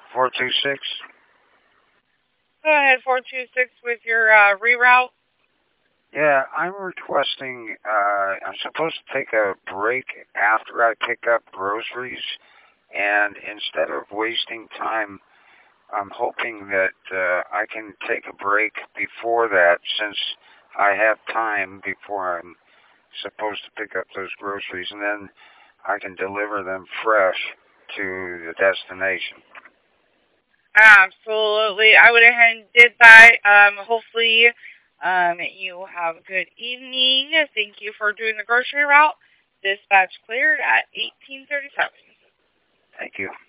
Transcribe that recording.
426. Go ahead, 426 with your reroute. Yeah, I'm requesting, I'm supposed to take a break after I pick up groceries, and instead of wasting time, I'm hoping that I can take a break before that, since I have time before I'm supposed to pick up those groceries, and then I can deliver them fresh to the destination. Absolutely. I went ahead and did that. Hopefully, you have a good evening. Thank you for doing the grocery route. Dispatch cleared at 1837. Thank you.